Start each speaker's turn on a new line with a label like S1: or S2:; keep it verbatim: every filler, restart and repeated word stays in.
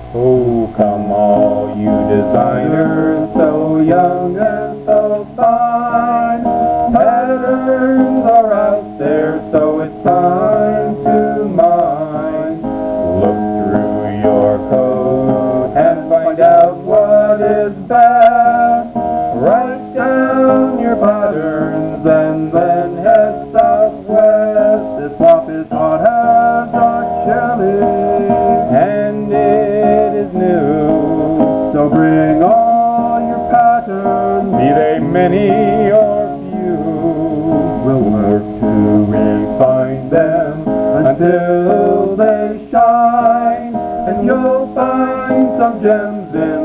S1: Oh, come all you designers, so young and so fine. Patterns are out there, so it's time to mine. Look through your coat and find out what is best. Write down your patterns and then head southwest. This swamp is hot as a chili, and it is new. So bring all your patterns, be they many or few. We'll work to refine them until they shine, and you'll find some gems in